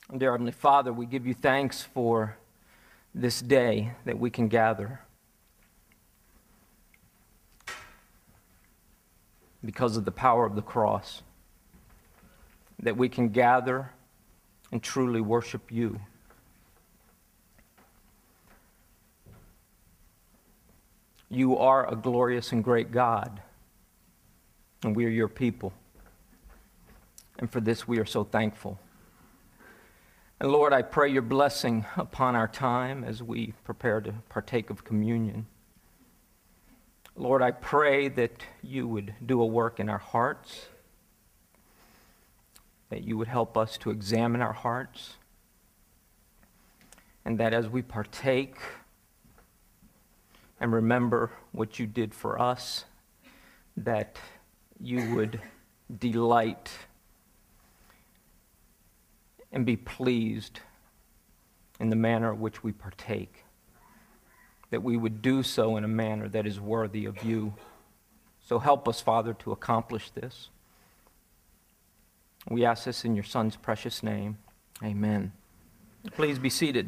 Dear Heavenly Father, we give you thanks for this day that we can gather because of the power of the cross, that we can gather and truly worship you. You are a glorious and great God, and we are your people. And for this we are so thankful. And Lord, I pray your blessing upon our time as we prepare to partake of communion. Lord, I pray that you would do a work in our hearts, that you would help us to examine our hearts, and that as we partake and remember what you did for us, that you would delight and be pleased in the manner in which we partake, that we would do so in a manner that is worthy of you. So help us, Father, to accomplish this. We ask this in your Son's precious name. Amen. Please be seated.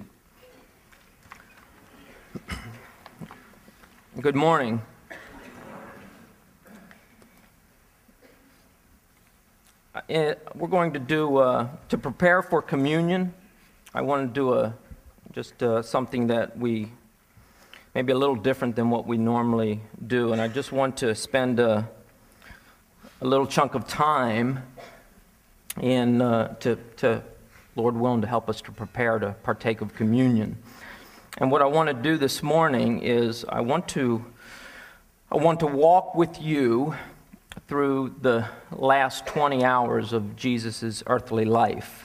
Good morning. We're going to do, to prepare for communion, I want to do something that we, maybe a little different than what we normally do. And I just want to spend a little chunk of time in, to Lord willing, to help us to prepare to partake of communion. And what I want to do this morning is I want to walk with you through the last 20 hours of Jesus' earthly life.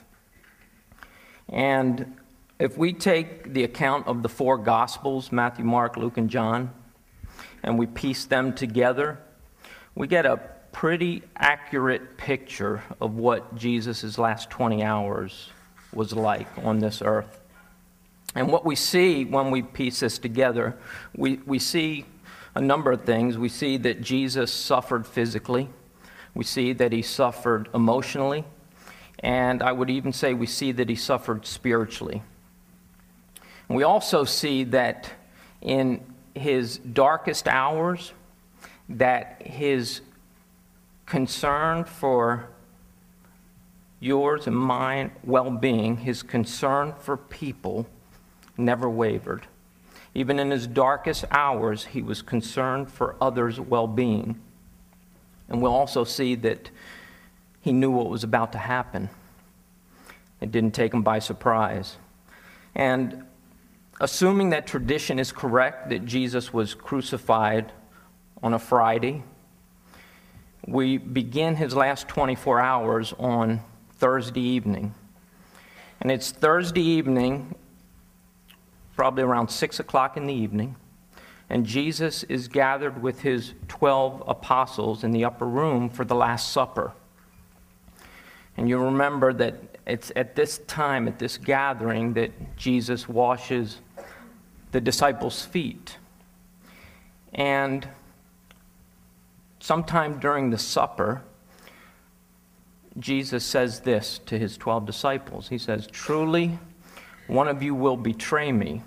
And if we take the account of the four Gospels, Matthew, Mark, Luke, and John, and we piece them together, we get a pretty accurate picture of what Jesus' last 20 hours was like on this earth. And what we see when we piece this together, we see a number of things. We see that Jesus suffered physically. We see that he suffered emotionally. And I would even say we see that he suffered spiritually. And we also see that in his darkest hours, that his concern for yours and mine well-being, his concern for people never wavered. Even in his darkest hours, he was concerned for others' well-being. And we'll also see that he knew what was about to happen. It didn't take him by surprise. And assuming that tradition is correct, that Jesus was crucified on a Friday, we begin his last 24 hours on Thursday evening. And it's Thursday evening, probably around 6 o'clock in the evening, and Jesus is gathered with his 12 apostles in the upper room for the Last Supper. And you remember that it's at this time, at this gathering, that Jesus washes the disciples' feet. And sometime during the supper, Jesus says this to his 12 disciples. He says, "Truly, one of you will betray me."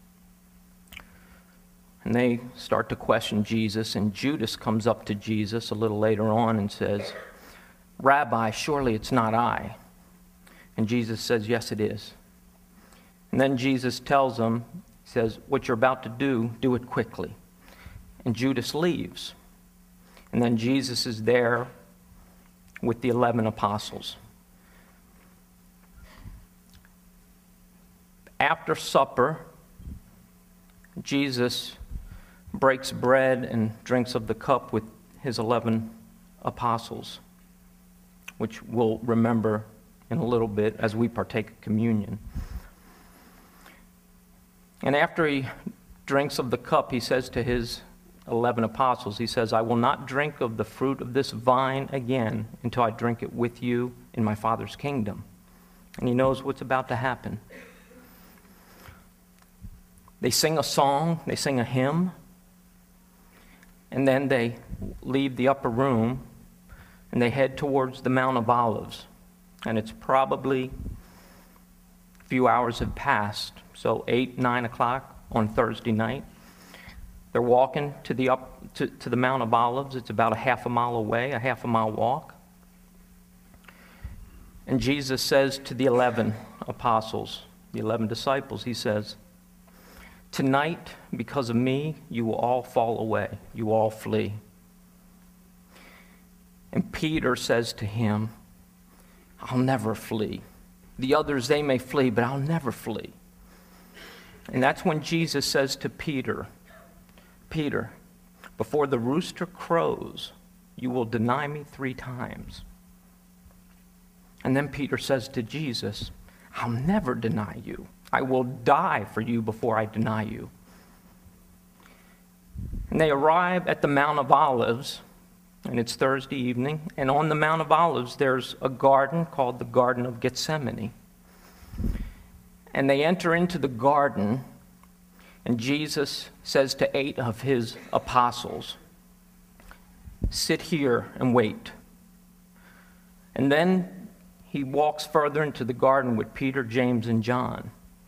And they start to question Jesus, and Judas comes up to Jesus a little later on and says, "Rabbi, surely it's not I." And Jesus says, "Yes, it is." And then Jesus tells him, he says, "What you're about to do it quickly." And Judas leaves. And then Jesus is there with the 11 apostles. After supper, Jesus breaks bread and drinks of the cup with his 11 apostles, which we'll remember in a little bit as we partake of communion. And after he drinks of the cup, he says to his 11 apostles, he says, "I will not drink of the fruit of this vine again until I drink it with you in my Father's kingdom." And he knows what's about to happen. They sing a song, they sing a hymn, and then they leave the upper room and they head towards the Mount of Olives. And it's probably A few hours have passed, so 8, 9 o'clock on Thursday night. They're walking to the Mount of Olives. It's about a half a mile away, a half a mile walk. And Jesus says to the 11 apostles, the 11 disciples, he says, "Tonight, because of me, you will all fall away. You all flee." And Peter says to him, "I'll never flee. The others, they may flee, but I'll never flee." And that's when Jesus says to Peter, "Peter, before the rooster crows, you will deny me 3 times." And then Peter says to Jesus, "I'll never deny you. I will die for you before I deny you." And they arrive at the Mount of Olives, and it's Thursday evening. And on the Mount of Olives, there's a garden called the Garden of Gethsemane. And they enter into the garden, and Jesus says to 8 of his apostles, "Sit here and wait." And then he walks further into the garden with Peter, James, and John.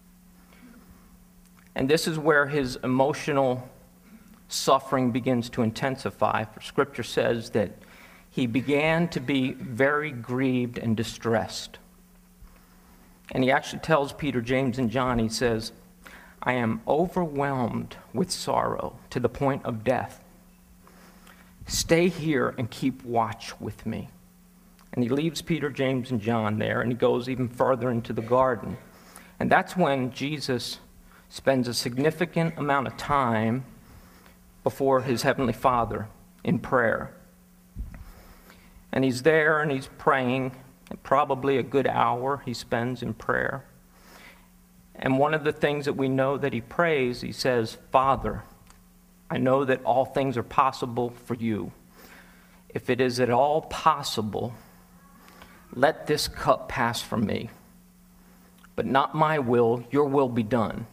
And this is where his emotional suffering begins to intensify. For Scripture says that he began to be very grieved and distressed. And he actually tells Peter, James, and John, he says, "I am overwhelmed with sorrow to the point of death. Stay here and keep watch with me." And he leaves Peter, James, and John there, and he goes even further into the garden. And that's when Jesus spends a significant amount of time before his heavenly Father in prayer. And he's there and he's praying, probably a good hour he spends in prayer. And one of the things that we know that he prays, he says, "Father, I know that all things are possible for you. If it is at all possible, let this cup pass from me. But not my will, your will be done."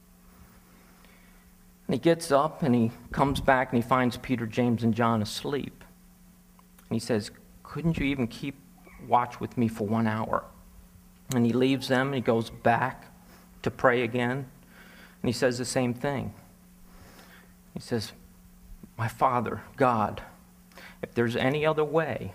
And he gets up and he comes back and he finds Peter, James, and John asleep. And he says, "Couldn't you even keep watch with me for 1 hour?" And he leaves them and he goes back to pray again. And he says the same thing. He says, "My Father, God, if there's any other way,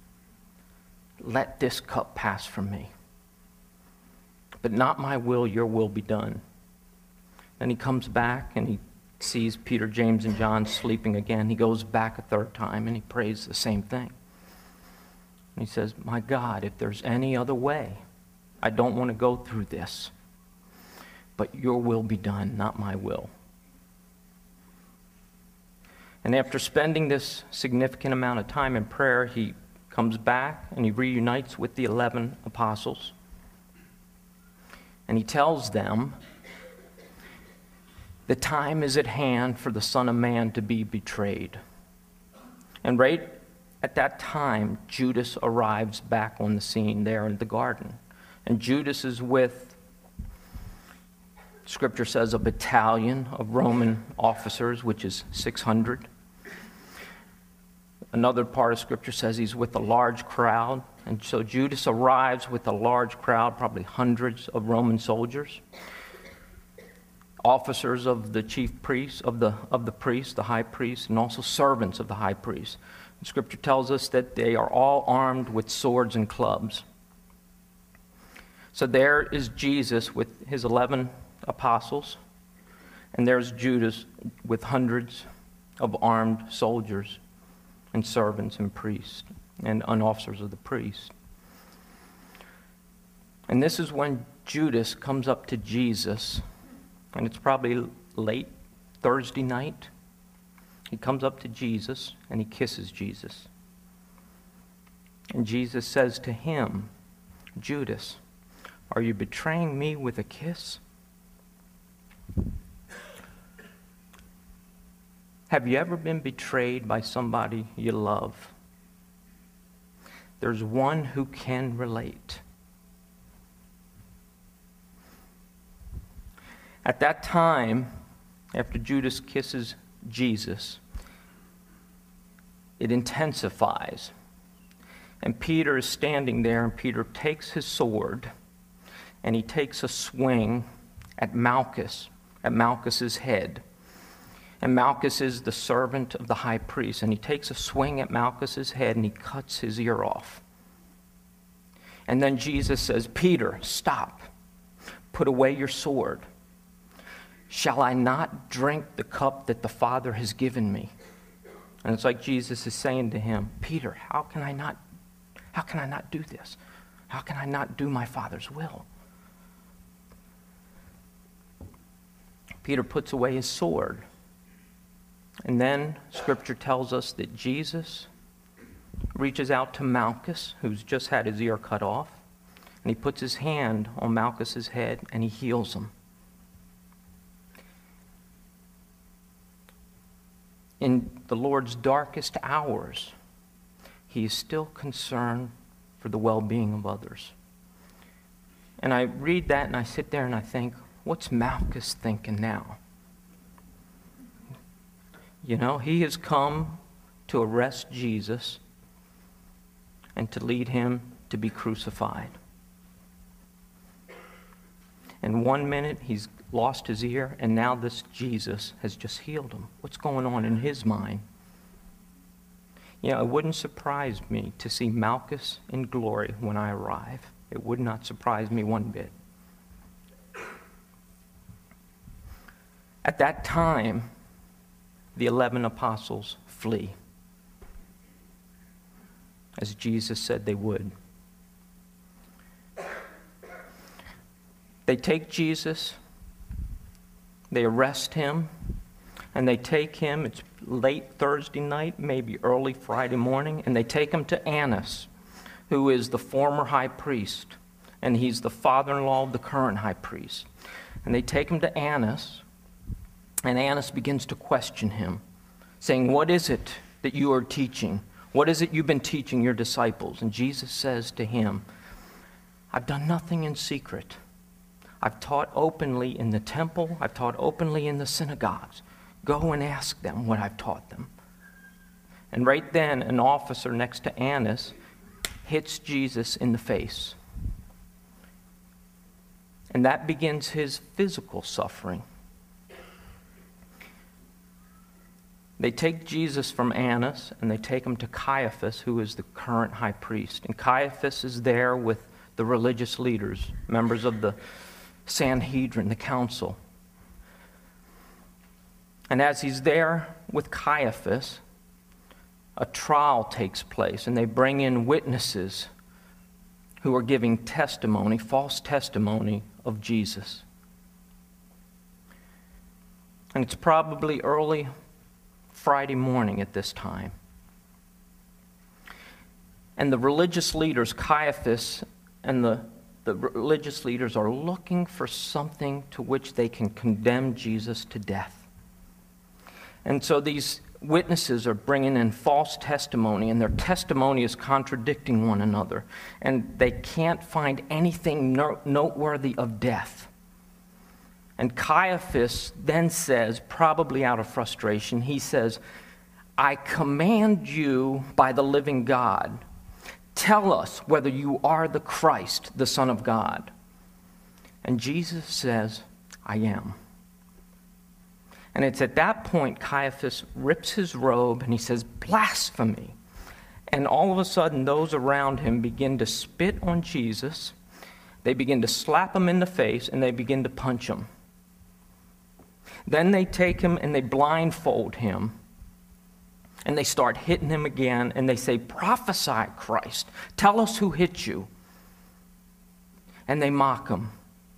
let this cup pass from me. But not my will, your will be done." Then he comes back and he sees Peter, James, and John sleeping again. He goes back a 3rd time and he prays the same thing. And he says, "My God, if there's any other way, I don't want to go through this. But your will be done, not my will." And after spending this significant amount of time in prayer, he comes back and he reunites with the 11 apostles. And he tells them, "The time is at hand for the Son of Man to be betrayed." And right at that time, Judas arrives back on the scene there in the garden. And Judas is with, Scripture says, a battalion of Roman officers, which is 600. Another part of Scripture says he's with a large crowd. And so Judas arrives with a large crowd, probably hundreds of Roman soldiers, officers of the chief priests, of the priest, the high priest, and also servants of the high priest. And Scripture tells us that they are all armed with swords and clubs. So there is Jesus with his 11 apostles, and there's Judas with hundreds of armed soldiers and servants and priests and officers of the priest. And this is when Judas comes up to Jesus, and it's probably late Thursday night. He comes up to Jesus and he kisses Jesus. And Jesus says to him, "Judas, are you betraying me with a kiss?" Have you ever been betrayed by somebody you love? There's one who can relate. At that time, after Judas kisses Jesus, it intensifies. And Peter is standing there, and Peter takes his sword, and he takes a swing at Malchus's head. And Malchus is the servant of the high priest, and he takes a swing at Malchus's head and he cuts his ear off. And then Jesus says, "Peter, stop. Put away your sword. Shall I not drink the cup that the Father has given me?" And it's like Jesus is saying to him, "Peter, how can I not do this? How can I not do my Father's will?" Peter puts away his sword. And then Scripture tells us that Jesus reaches out to Malchus, who's just had his ear cut off, and he puts his hand on Malchus's head and he heals him. In the Lord's darkest hours, he is still concerned for the well-being of others. And I read that and I sit there and I think, what's Malchus thinking now? You know, he has come to arrest Jesus and to lead him to be crucified. And 1 minute he's lost his ear, and now this Jesus has just healed him. What's going on in his mind? You know, it wouldn't surprise me to see Malchus in glory when I arrive. It would not surprise me one bit. At that time, the 11 apostles flee, as Jesus said they would. They take Jesus, they arrest him, and they take him, it's late Thursday night, maybe early Friday morning, and they take him to Annas, who is the former high priest, and he's the father-in-law of the current high priest. And they take him to Annas, and Annas begins to question him, saying, "What is it that you are teaching? What is it you've been teaching your disciples?" And Jesus says to him, "I've done nothing in secret. I've taught openly in the temple. I've taught openly in the synagogues. Go and ask them what I've taught them." And right then, an officer next to Annas hits Jesus in the face. And that begins his physical suffering. They take Jesus from Annas and they take him to Caiaphas, who is the current high priest. And Caiaphas is there with the religious leaders, members of the Sanhedrin, the council. And as he's there with Caiaphas, a trial takes place, and they bring in witnesses who are giving testimony, false testimony of Jesus. And it's probably early Friday morning at this time. And the religious leaders, Caiaphas and the religious leaders, are looking for something to which they can condemn Jesus to death. And so these witnesses are bringing in false testimony, and their testimony is contradicting one another. And they can't find anything noteworthy of death. And Caiaphas then says, probably out of frustration, he says, "I command you by the living God, tell us whether you are the Christ, the Son of God." And Jesus says, "I am." And it's at that point Caiaphas rips his robe and he says, "Blasphemy." And all of a sudden those around him begin to spit on Jesus. They begin to slap him in the face and they begin to punch him. Then they take him and they blindfold him. And they start hitting him again, and they say, "Prophesy, Christ. Tell us who hit you." And they mock him.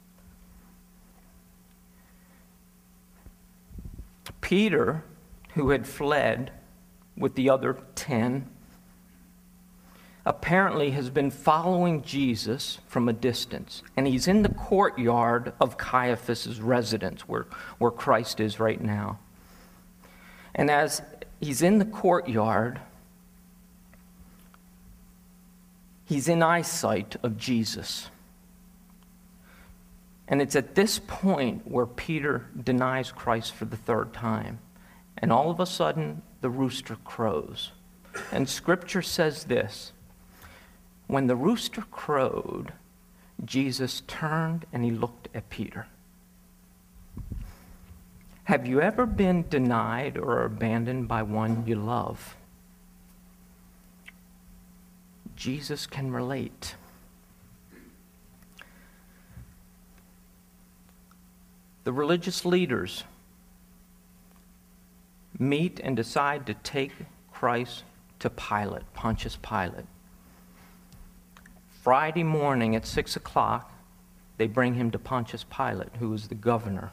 Peter, who had fled with the other 10, apparently has been following Jesus from a distance. And he's in the courtyard of Caiaphas' residence, where Christ is right now. And as he's in the courtyard, he's in eyesight of Jesus. And it's at this point where Peter denies Christ for the third time. And all of a sudden, the rooster crows. And Scripture says this: when the rooster crowed, Jesus turned and he looked at Peter. Have you ever been denied or abandoned by one you love? Jesus can relate. The religious leaders meet and decide to take Christ to Pilate, Pontius Pilate. Friday morning at 6 o'clock, they bring him to Pontius Pilate, who is the governor.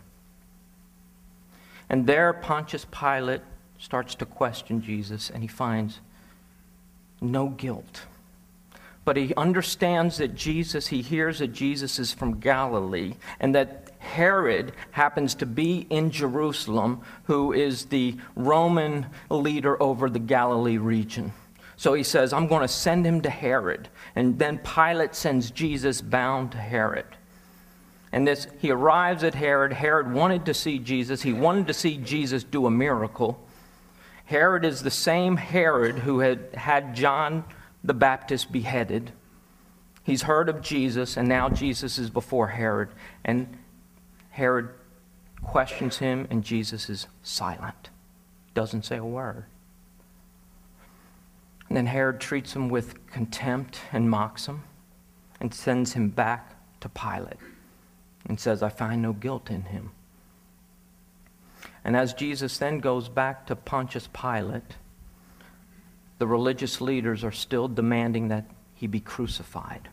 And there Pontius Pilate starts to question Jesus, and he finds no guilt. But he understands that he hears that Jesus is from Galilee, and that Herod happens to be in Jerusalem, who is the Roman leader over the Galilee region. So he says, I'm going to send him to Herod. And then Pilate sends Jesus bound to Herod. And he arrives at Herod. Herod wanted to see Jesus. He wanted to see Jesus do a miracle. Herod is the same Herod who had John the Baptist beheaded. He's heard of Jesus, and now Jesus is before Herod. And Herod questions him, and Jesus is silent. Doesn't say a word. And then Herod treats him with contempt and mocks him and sends him back to Pilate and says, I find no guilt in him. And as Jesus then goes back to Pontius Pilate, the religious leaders are still demanding that he be crucified.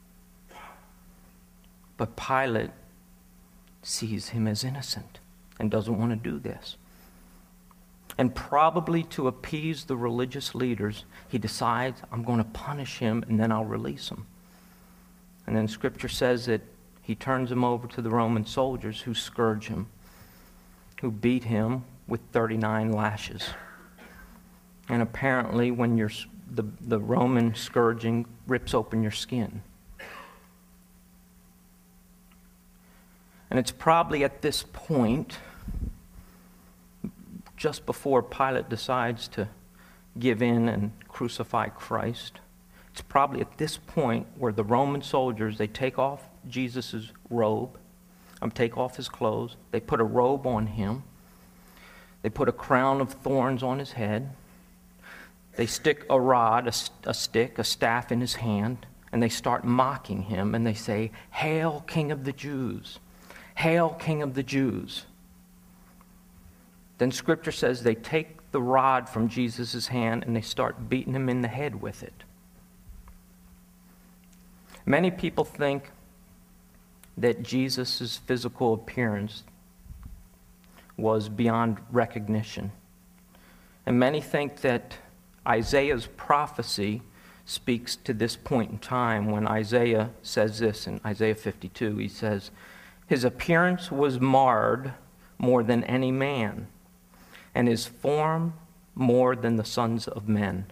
But Pilate sees him as innocent and doesn't want to do this. And probably to appease the religious leaders, he decides, I'm going to punish him and then I'll release him. And then Scripture says that he turns him over to the Roman soldiers who scourge him, who beat him with 39 lashes. And apparently when the Roman scourging rips open your skin. And it's probably at this point, just before Pilate decides to give in and crucify Christ, it's probably at this point where the Roman soldiers, they take off Jesus' robe, take off his clothes, they put a robe on him, they put a crown of thorns on his head, they stick a rod, a stick, a staff in his hand, and they start mocking him, and they say, Hail, King of the Jews! Hail, King of the Jews! Then Scripture says they take the rod from Jesus' hand and they start beating him in the head with it. Many people think that Jesus' physical appearance was beyond recognition. And many think that Isaiah's prophecy speaks to this point in time when Isaiah says this in Isaiah 52. He says, His appearance was marred more than any man, and his form more than the sons of men.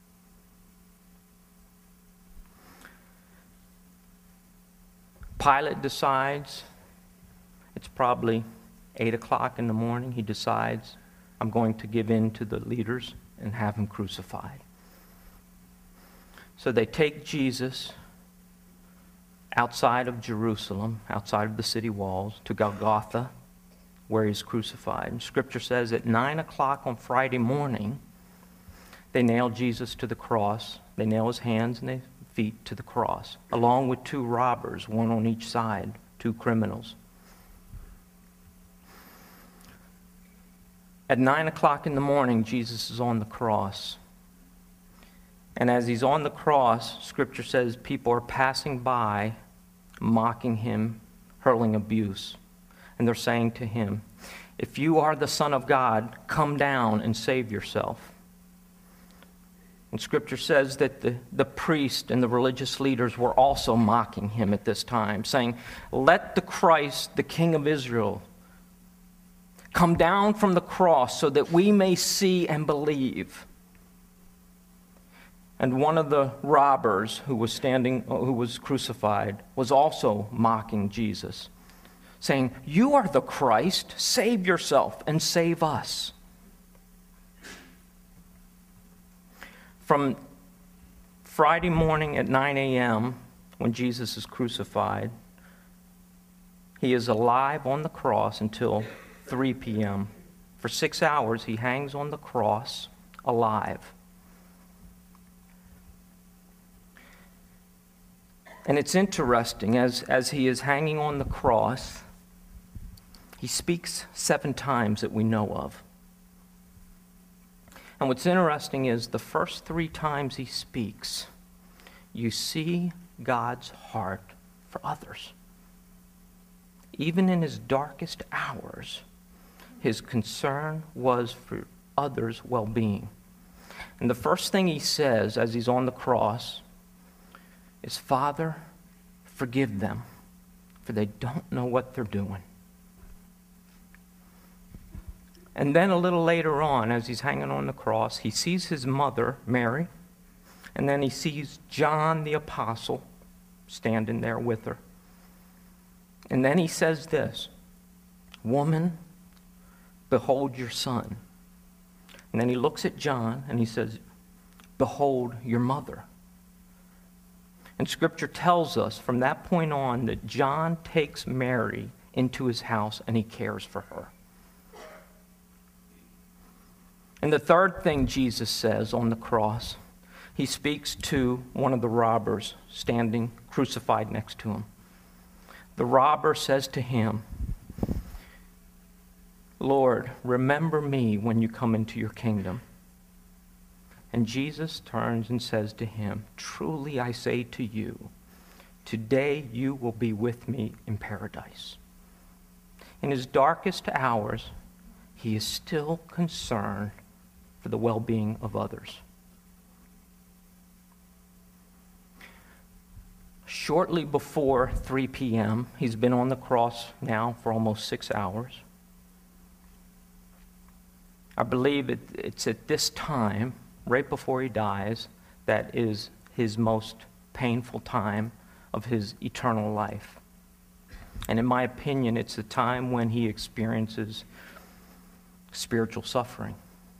Pilate decides, it's probably 8 o'clock in the morning, he decides, I'm going to give in to the leaders and have him crucified. So they take Jesus outside of Jerusalem, outside of the city walls, to Golgotha, where he's crucified. And Scripture says at 9 o'clock on Friday morning, they nail Jesus to the cross. They nail his hands and his feet to the cross, along with 2 robbers, one on each side, 2 criminals. At 9 o'clock in the morning, Jesus is on the cross. And as he's on the cross, Scripture says people are passing by, mocking him, hurling abuse. And they're saying to him, if you are the Son of God, come down and save yourself. And Scripture says that the priest and the religious leaders were also mocking him at this time, saying, let the Christ, the King of Israel, come down from the cross so that we may see and believe. And one of the robbers who was crucified, was also mocking Jesus, saying, you are the Christ, save yourself and save us. From Friday morning at 9 a.m. when Jesus is crucified. He is alive on the cross until 3 p.m. For 6 hours, he hangs on the cross alive. And it's interesting, as he is hanging on the cross, he speaks 7 times that we know of. And what's interesting is the first 3 times he speaks, you see God's heart for others. Even in his darkest hours, his concern was for others' well-being. And the first thing he says as he's on the cross is, "Father, forgive them, for they don't know what they're doing." And then a little later on, as he's hanging on the cross, he sees his mother, Mary, and then he sees John the apostle standing there with her. And then he says this, "Woman, behold your son." And then he looks at John and he says, "Behold your mother." And Scripture tells us from that point on that John takes Mary into his house and he cares for her. And the third thing Jesus says on the cross, he speaks to one of the robbers standing crucified next to him. The robber says to him, "Lord, remember me when you come into your kingdom." And Jesus turns and says to him, "Truly I say to you, today you will be with me in paradise." In his darkest hours, he is still concerned for the well-being of others. Shortly before 3 p.m., he's been on the cross now for almost 6 hours. I believe it's at this time, right before he dies, that is his most painful time of his eternal life. And in my opinion, it's the time when he experiences spiritual suffering.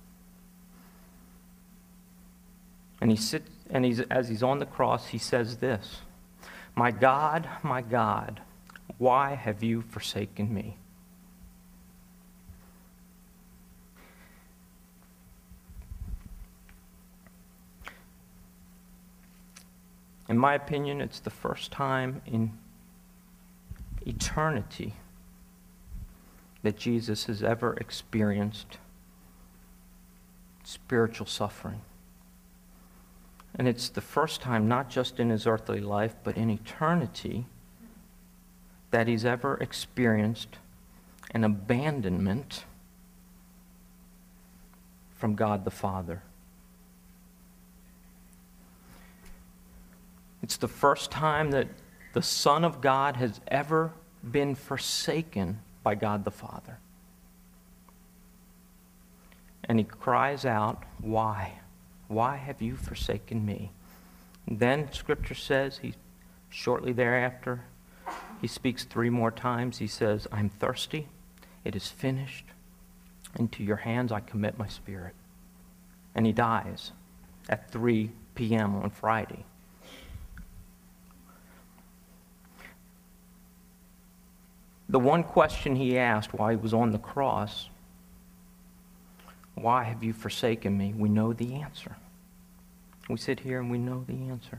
And as he's on the cross, he says this, my God, why have you forsaken me?" In my opinion, it's the first time in eternity that Jesus has ever experienced spiritual suffering. And it's the first time, not just in his earthly life, but in eternity, that he's ever experienced an abandonment from God the Father. It's the first time that the Son of God has ever been forsaken by God the Father. And he cries out, "Why? Why have you forsaken me?" And then Scripture says, shortly thereafter, he speaks 3 more times. He says, "I'm thirsty. It is finished. Into your hands I commit my spirit." And he dies at 3 p.m. on Friday. The one question he asked while he was on the cross, "Why have you forsaken me?" we know the answer. We sit here and we know the answer.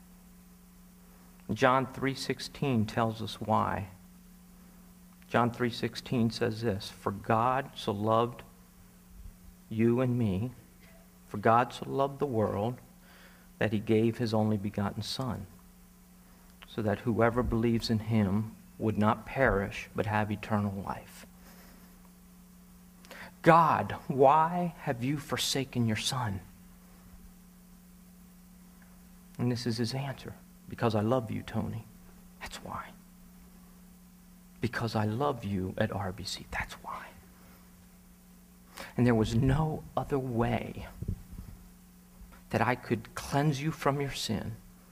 John 3:16 tells us why. John 3:16 says this, "For God so loved you and me, for God so loved the world, that he gave his only begotten Son, so that whoever believes in him would not perish, but have eternal life." God, why have you forsaken your Son? And this is his answer. Because I love you, Tony. That's why. Because I love you at RBC. That's why. And there was no other way that I could cleanse you from your sin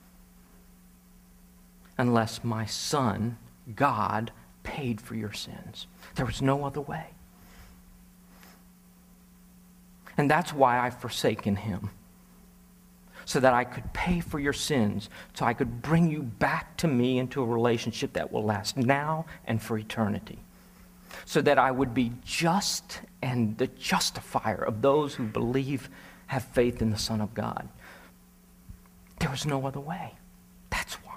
unless my Son, God, paid for your sins. There was no other way. And that's why I've forsaken him. so that I could pay for your sins, so I could bring you back to me into a relationship that will last now and for eternity, so that I would be just and the justifier of those who believe, have faith in the Son of God. There was no other way. That's why.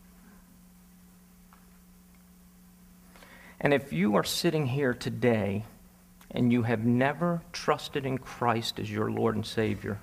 And if you are sitting here today and you have never trusted in Christ as your Lord and Savior,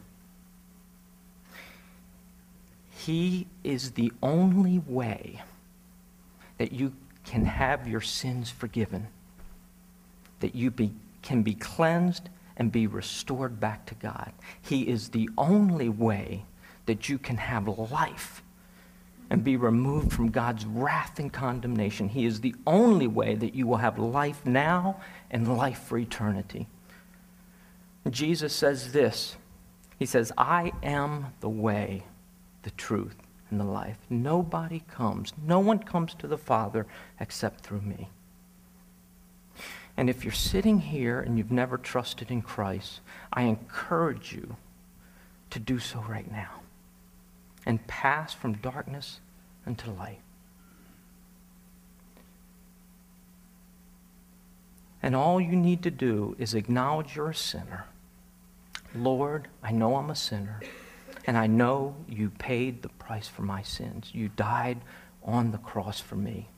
He is the only way that you can have your sins forgiven, that you can be cleansed and be restored back to God. He is the only way that you can have life and be removed from God's wrath and condemnation. He is the only way that you will have life now and life for eternity. Jesus says this. He says, I am the way, the truth, and the life. No one comes to the Father except through me. And if you're sitting here and you've never trusted in Christ, I encourage you to do so right now and pass from darkness into light. And all you need to do is acknowledge you're a sinner. Lord, I know I'm a sinner. And I know you paid the price for my sins. You died on the cross for me.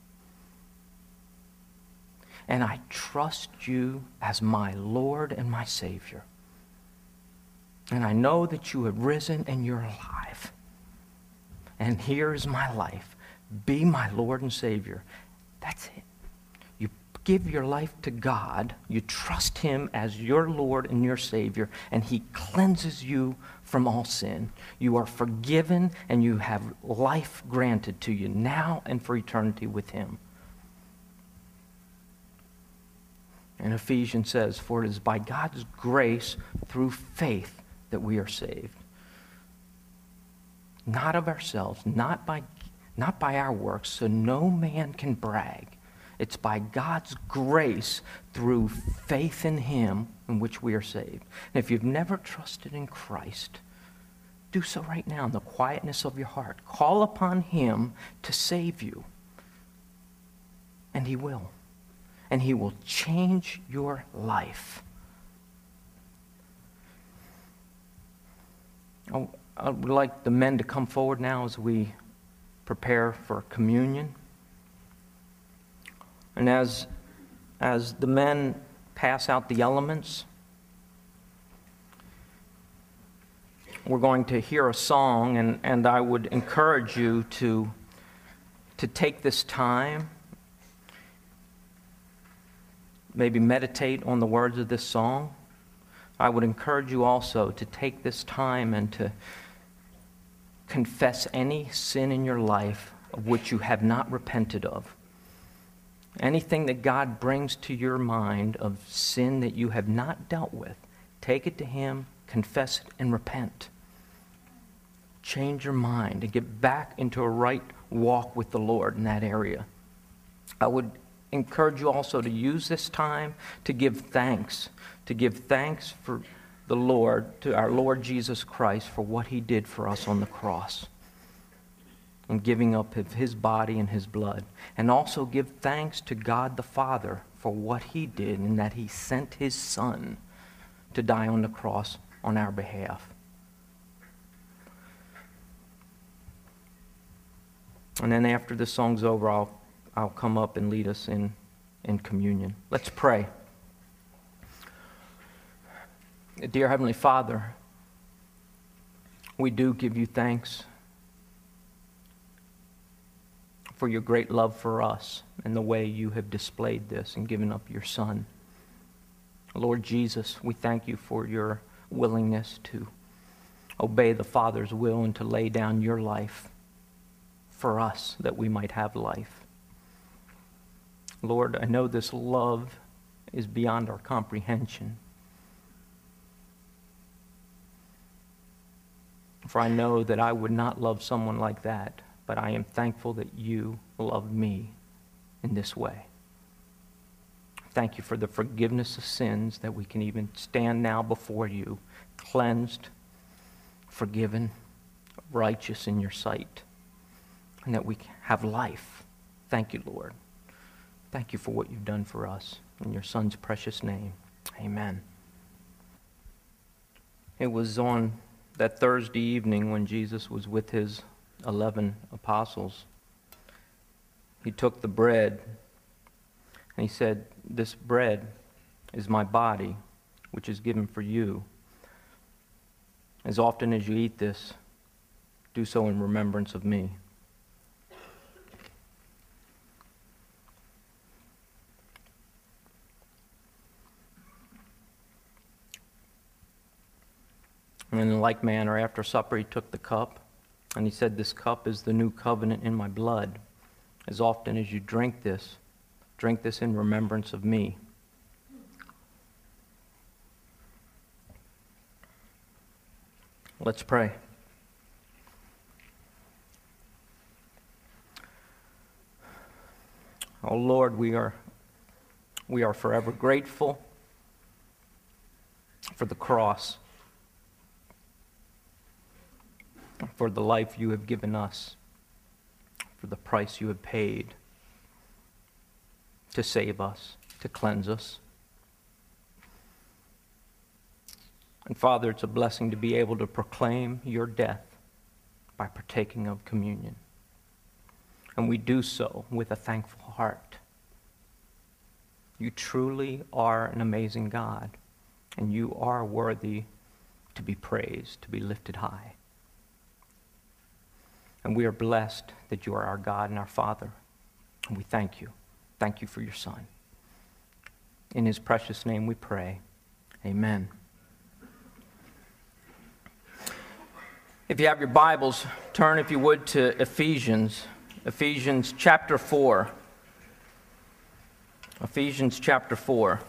And I trust you as my Lord and my Savior. And I know that you have risen and you're alive. And here is my life. Be my Lord and Savior. That's it. You give your life to God. You trust Him as your Lord and your Savior. And He cleanses you from all sin. You are forgiven and you have life granted to you now and for eternity with Him. And Ephesians says, for it is by God's grace through faith that we are saved. Not of ourselves, not by our works, so no man can brag. It's by God's grace through faith in Him in which we are saved. And if you've never trusted in Christ, do so right now in the quietness of your heart. Call upon Him to save you. And He will. And He will change your life. I would like the men to come forward now as we prepare for communion. And as the men pass out the elements, we're going to hear a song, and I would encourage you to take this time, maybe meditate on the words of this song. I would encourage you also to take this time and to confess any sin in your life of which you have not repented of. Anything that God brings to your mind of sin that you have not dealt with, take it to Him, confess it, and repent. Change your mind and get back into a right walk with the Lord in that area. I would encourage you also to use this time to give thanks for the Lord, to our Lord Jesus Christ, for what He did for us on the cross and giving up of His body and His blood. And also give thanks to God the Father for what He did and that He sent His Son to die on the cross on our behalf. And then after this song's over, I'll come up and lead us in communion. Let's pray. Dear Heavenly Father, we do give you thanks for your great love for us and the way you have displayed this and given up your Son. Lord Jesus, we thank you for your willingness to obey the Father's will and to lay down your life for us that we might have life. Lord, I know this love is beyond our comprehension. For I know that I would not love someone like that, but I am thankful that you love me in this way. Thank you for the forgiveness of sins, that we can even stand now before you, cleansed, forgiven, righteous in your sight, and that we have life. Thank you, Lord. Thank you for what you've done for us. In your Son's precious name, amen. It was on that Thursday evening when Jesus was with his 11 apostles. He took the bread and he said, "This bread is my body, which is given for you. As often as you eat this, do so in remembrance of me." And in like manner, after supper, he took the cup, and he said, "This cup is the new covenant in my blood. As often as you drink this in remembrance of me." Let's pray. Oh Lord, we are forever grateful for the cross, for the life you have given us, for the price you have paid to save us, to cleanse us. And Father, it's a blessing to be able to proclaim your death by partaking of communion. And we do so with a thankful heart. You truly are an amazing God, and you are worthy to be praised, to be lifted high. And we are blessed that you are our God and our Father. And we thank you. Thank you for your Son. In his precious name we pray. Amen. If you have your Bibles, turn, if you would, to Ephesians chapter 4. Ephesians chapter 4.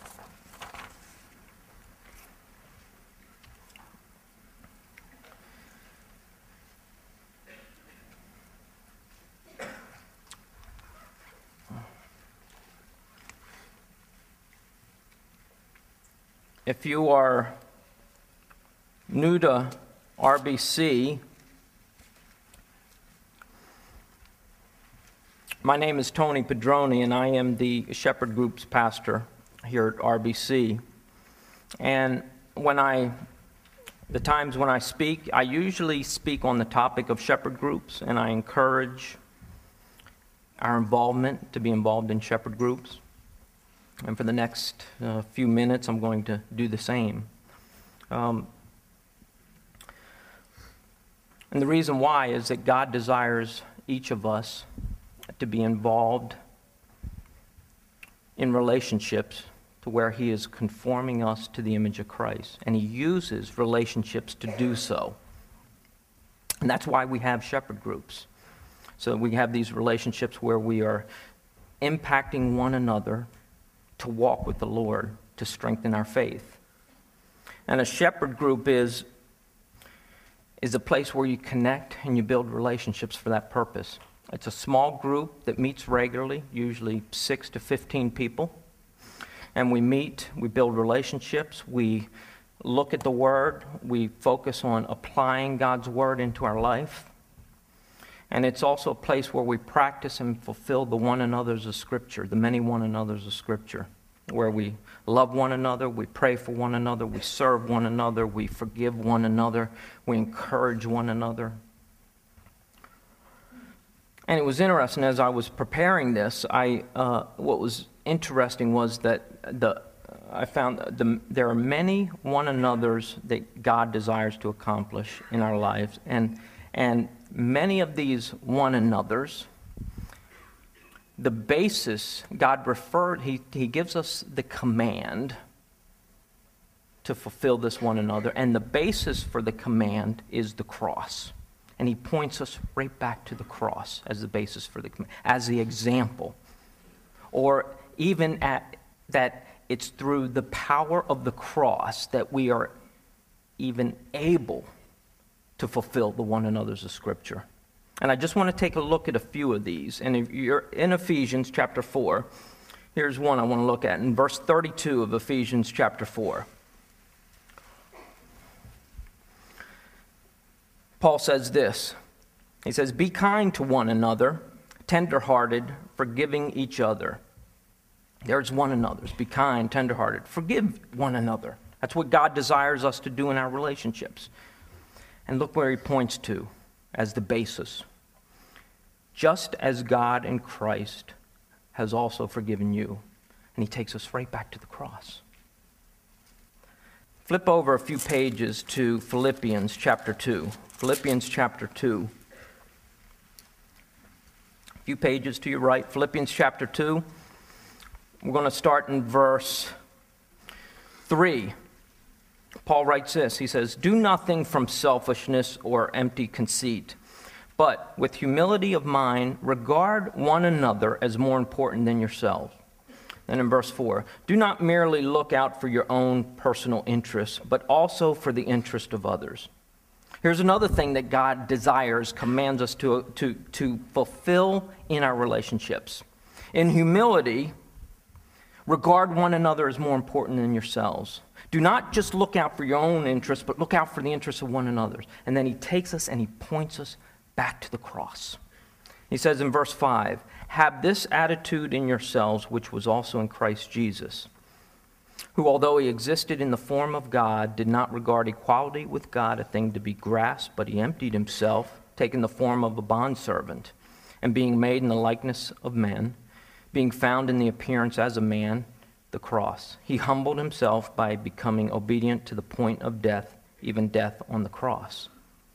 If you are new to RBC, my name is Tony Pedroni, and I am the Shepherd Group's pastor here at RBC. And the times when I speak, I usually speak on the topic of Shepherd Groups, and I encourage our involvement to be involved in Shepherd Groups. And for the next few minutes, I'm going to do the same. And the reason why is that God desires each of us to be involved in relationships to where he is conforming us to the image of Christ. And he uses relationships to do so. And that's why we have Shepherd Groups. So we have these relationships where we are impacting one another to walk with the Lord, to strengthen our faith. And a shepherd group is a place where you connect and you build relationships for that purpose. It's a small group that meets regularly, usually 6 to 15 people. And we meet, we build relationships, we look at the Word, we focus on applying God's Word into our life. And it's also a place where we practice and fulfill the one another's of Scripture, the many one another's of Scripture, where we love one another, we pray for one another, we serve one another, we forgive one another, we encourage one another. And it was interesting, as I was preparing this, what was interesting was that I found there are many one another's that God desires to accomplish in our lives, and many of these one another's, the basis, God referred, he gives us the command to fulfill this one another, and the basis for the command is the cross. And he points us right back to the cross as the basis for the command, as the example. Or even that it's through the power of the cross that we are even able to fulfill the one another's of Scripture. And I just want to take a look at a few of these. And if you're in Ephesians chapter 4, here's one I want to look at in verse 32 of Ephesians chapter 4. Paul says this. He says, be kind to one another, tenderhearted, forgiving each other. There's one another's. Be kind, tenderhearted. Forgive one another. That's what God desires us to do in our relationships. And look where he points to as the basis. Just as God in Christ has also forgiven you. And he takes us right back to the cross. Flip over a few pages to Philippians chapter 2. Philippians chapter 2. A few pages to your right. Philippians chapter 2. We're going to start in verse 3. Paul writes this. He says, do nothing from selfishness or empty conceit, but with humility of mind, regard one another as more important than yourselves. Then in verse 4, do not merely look out for your own personal interests, but also for the interest of others. Here's another thing that God desires, commands us to fulfill in our relationships. In humility, regard one another as more important than yourselves. Do not just look out for your own interests, but look out for the interests of one another. And then he takes us and he points us back to the cross. He says in verse 5, have this attitude in yourselves, which was also in Christ Jesus, who, although he existed in the form of God, did not regard equality with God a thing to be grasped, but he emptied himself, taking the form of a bondservant, and being made in the likeness of men, being found in the appearance as a man, the cross. He humbled himself by becoming obedient to the point of death, even death on the cross.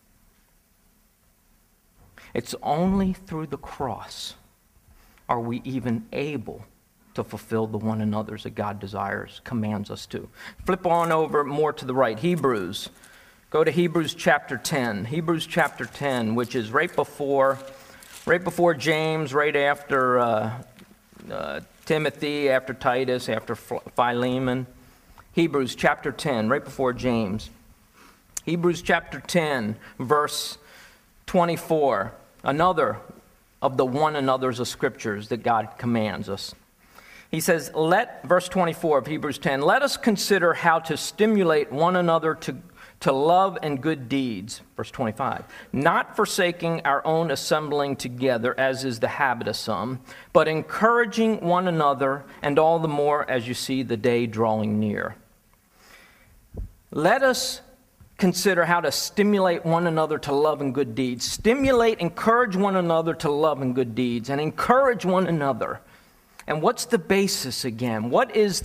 It's only through the cross are we even able to fulfill the one another's that God desires, commands us to. Flip on over more to the right, Hebrews. Go to Hebrews chapter 10. Hebrews chapter 10, which is right before James, right after Timothy, after Titus, after Philemon. Hebrews chapter 10, right before James. Hebrews chapter 10, verse 24. Another of the one another's of scriptures that God commands us. He says, verse 24 of Hebrews 10, let us consider how to stimulate one another to love and good deeds. Verse 25, not forsaking our own assembling together, as is the habit of some, but encouraging one another, and all the more as you see the day drawing near. Let us consider how to stimulate one another to love and good deeds. Stimulate, encourage one another to love and good deeds, and encourage one another. And what's the basis again? Who is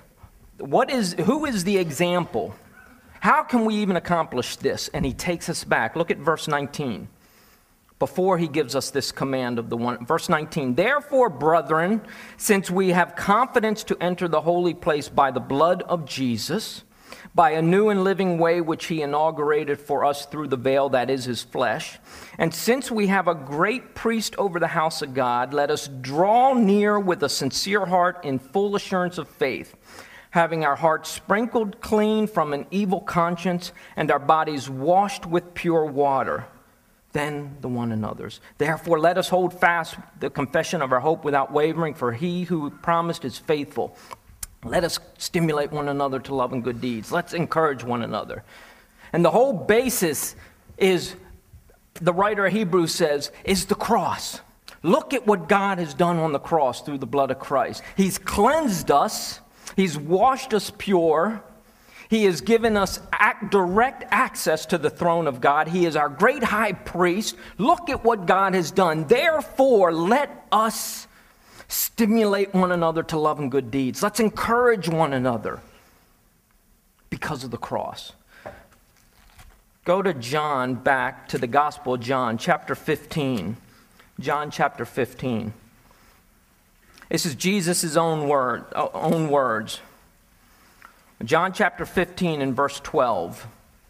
the example? How can we even accomplish this? And he takes us back. Look at verse 19. Before he gives us this command of the one. Verse 19, therefore, brethren, since we have confidence to enter the holy place by the blood of Jesus, by a new and living way which he inaugurated for us through the veil that is his flesh. And since we have a great priest over the house of God, let us draw near with a sincere heart in full assurance of faith, having our hearts sprinkled clean from an evil conscience and our bodies washed with pure water. Then the one another's. Therefore, let us hold fast the confession of our hope without wavering, for he who promised is faithful. Let us stimulate one another to love and good deeds. Let's encourage one another. And the whole basis is, the writer of Hebrews says, is the cross. Look at what God has done on the cross through the blood of Christ. He's cleansed us. He's washed us pure. He has given us direct access to the throne of God. He is our great high priest. Look at what God has done. Therefore, let us stimulate one another to love and good deeds. Let's encourage one another because of the cross. Go to John, back to the Gospel of John, chapter 15. John chapter 15. This is Jesus' own words. John chapter 15 and verse 12.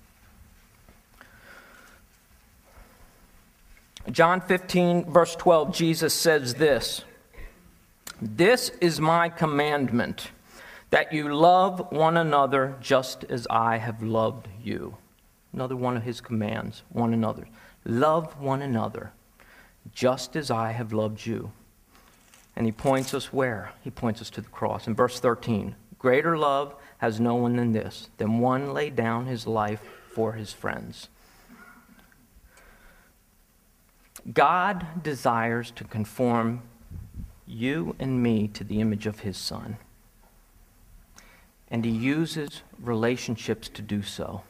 John 15, verse 12, Jesus says this, this is my commandment, that you love one another just as I have loved you. Another one of his commands, one another. Love one another just as I have loved you. And he points us where? He points us to the cross. In verse 13, greater love has no one than this, than one lay down his life for his friends. God desires to conform you and me to the image of his Son. And he uses relationships to do so.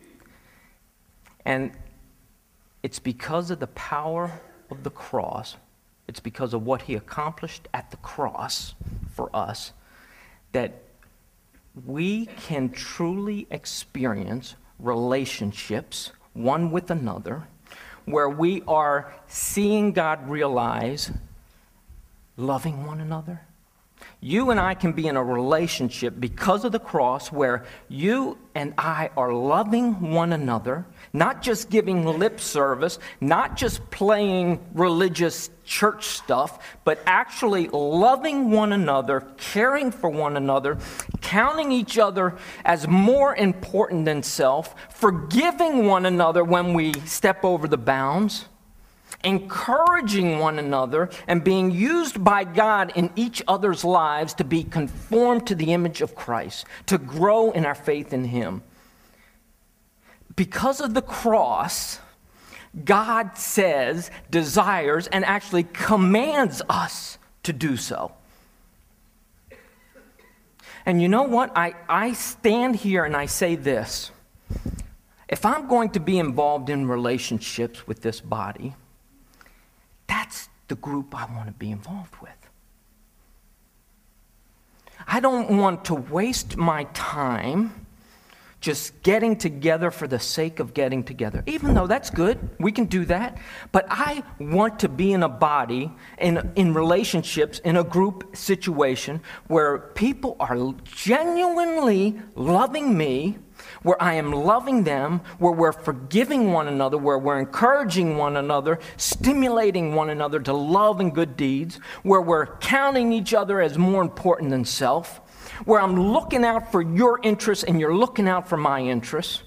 And it's because of the power of the cross, it's because of what he accomplished at the cross for us, that we can truly experience relationships one with another, where we are seeing God realize loving one another. You and I can be in a relationship because of the cross where you and I are loving one another, not just giving lip service, not just playing religious church stuff, but actually loving one another, caring for one another, counting each other as more important than self, forgiving one another when we step over the bounds, encouraging one another, and being used by God in each other's lives to be conformed to the image of Christ, to grow in our faith in him. Because of the cross, God says, desires, and actually commands us to do so. And you know what? I stand here and I say this. If I'm going to be involved in relationships with this body, that's the group I want to be involved with. I don't want to waste my time just getting together for the sake of getting together. Even though that's good, we can do that. But I want to be in a body, in relationships, in a group situation where people are genuinely loving me, where I am loving them, where we're forgiving one another, where we're encouraging one another, stimulating one another to love and good deeds, where we're counting each other as more important than self, where I'm looking out for your interests and you're looking out for my interests.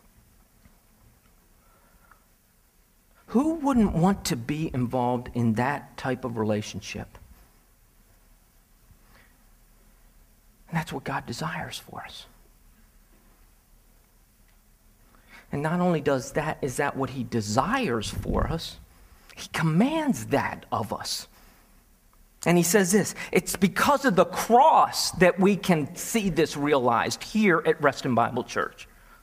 Who wouldn't want to be involved in that type of relationship? And that's what God desires for us. And not only is that what he desires for us, he commands that of us. And he says this, it's because of the cross that we can see this realized here at Reston Bible Church.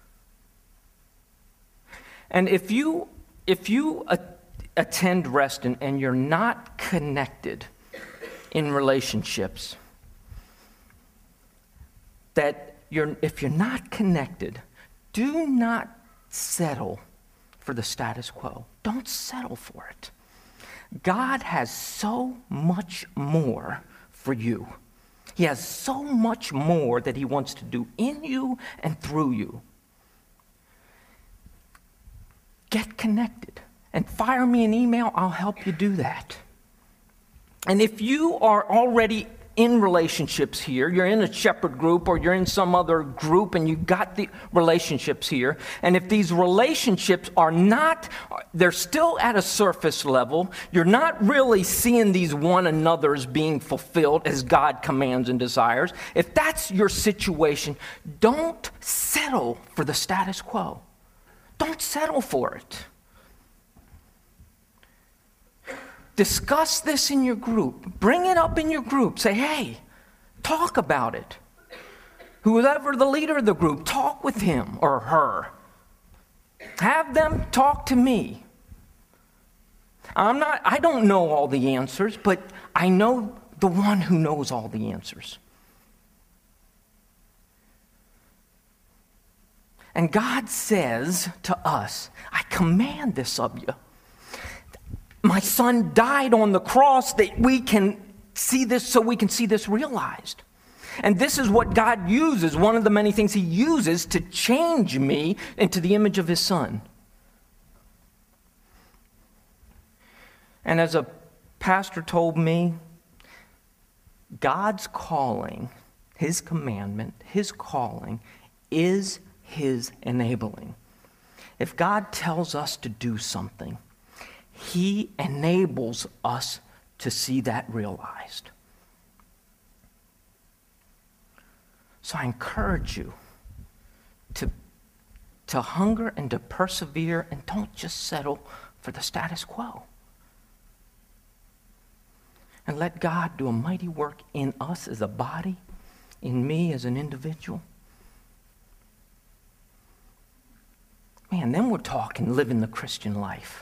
And if you attend Reston and you're not connected in relationships, if you're not connected, do not settle for the status quo. Don't settle for it. God has so much more for you. He has so much more that he wants to do in you and through you. Get connected and fire me an email. I'll help you do that. And if you are already in relationships here, you're in a shepherd group or you're in some other group and you've got the relationships here, and if these relationships they're still at a surface level, you're not really seeing these one another's being fulfilled as God commands and desires, if that's your situation, don't settle for the status quo. Don't settle for it. Discuss this in your group. Bring it up in your group. Say, hey, talk about it. Whoever the leader of the group, talk with him or her. Have them talk to me. I don't know all the answers, but I know the one who knows all the answers. And God says to us, I command this of you. My son died on the cross that we can see this, so we can see this realized. And this is what God uses, one of the many things he uses to change me into the image of his son. And as a pastor told me, God's calling, his commandment, his calling is his enabling. If God tells us to do something, he enables us to see that realized. So I encourage you to hunger and to persevere, and don't just settle for the status quo. And let God do a mighty work in us as a body, in me as an individual. Man, then we're talking living the Christian life.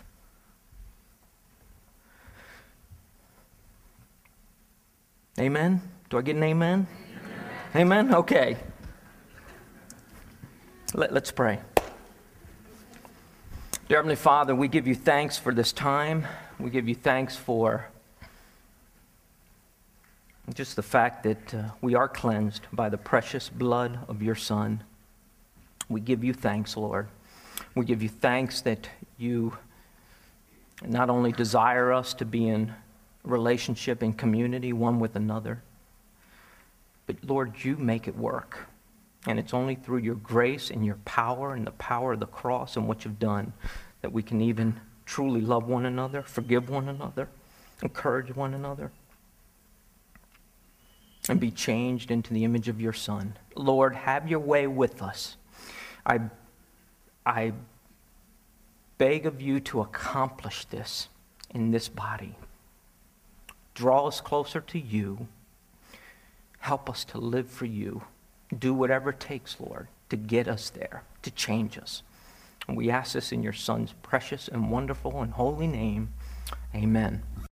Amen? Do I get an amen? Amen? Okay. Let's pray. Dear Heavenly Father, we give you thanks for this time. We give you thanks for just the fact that we are cleansed by the precious blood of your Son. We give you thanks, Lord. We give you thanks that you not only desire us to be in relationship and community one with another, but Lord, you make it work. And it's only through your grace and your power and the power of the cross and what you've done that we can even truly love one another, forgive one another, encourage one another, and be changed into the image of your Son. Lord, have your way with us. I beg of you to accomplish this in this body. Draw us closer to you. Help us to live for you. Do whatever it takes, Lord, to get us there, to change us. And we ask this in your Son's precious and wonderful and holy name. Amen.